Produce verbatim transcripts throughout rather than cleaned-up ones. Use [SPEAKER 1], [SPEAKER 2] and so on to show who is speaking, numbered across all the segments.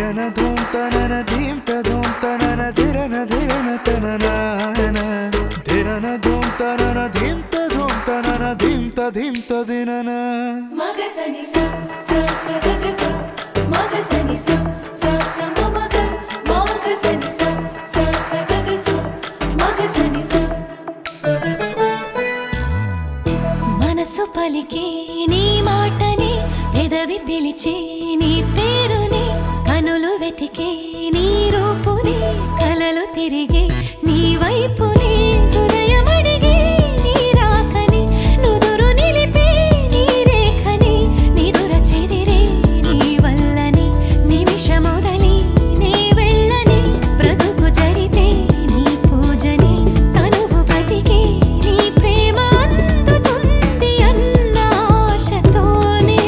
[SPEAKER 1] ధిరన ధూం తనన ధీం తధూం తనన ధిరన ధిరన తనన ధిరన ధూం తనన ధీం తధూం తనన ధీం తధీం తదినన
[SPEAKER 2] మగసని స స స గగ స మగసని స స స మగ మగసని స స స గగ స మగసని స మనసు పలికే నీ మాటని పెదవి పిలిచే నీ పేరుని కనులు వెతికే నీ రూపుని కలలు తిరిగే నీ వైపుని హృదయం అడిగే నీ రాకని నుదురు నిలిపే నీ రేఖని నిదుర చెదిరే నీ వల్లని నిమిషమొదలి నీ వెళ్ళని బ్రతుకు జరిపే నీ పూజని తనువు బ్రతికే నీ ప్రేమ అందుతుంది అన్న ఆశతోనే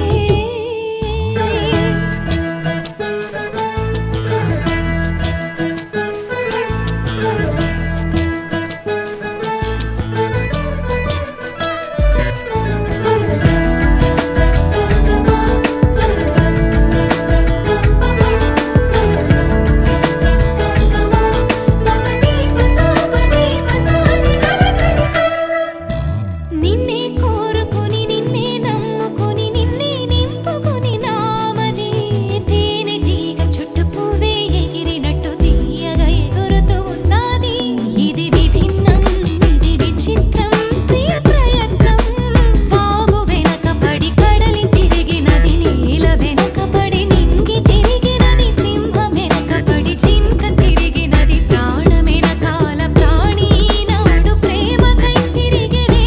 [SPEAKER 2] నిన్నే కోరుకుని నిన్నే నమ్ముకుని నిన్నే నింపుకుని నామది తేనెటీగ చుట్టూ పువ్వే ఎగిరినట్టు తీయగా ఎగురుతూ ఉన్నది ఇది విభిన్నం ఇది విచిత్రం ప్రియ ప్రయత్నం వాగు వెనకపడి కడలి తిరిగినది నీల వెనకపడి నింగి తిరిగినది సింహం వెనకపడి జింక తిరిగినది ప్రాణమెనకాల ప్రాణి నాడు ప్రేమకై తిరిగినే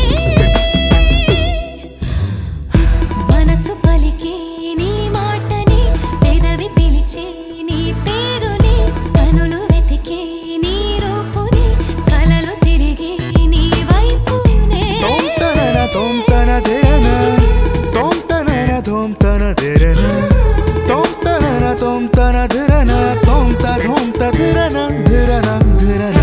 [SPEAKER 2] మనసు పలికే నీ మాటని పెదవి పిలిచే నీ పేరుని కనులు వెతికే నీ రూపుని కలలు తిరిగే నీ వైపునే
[SPEAKER 1] తోం తనన తోం తన ధిరన తోం తనన తోం తన ధిరన తోం తనన తోం తన ధిరన తోం తధూం తధిరన ధిరన ధిరన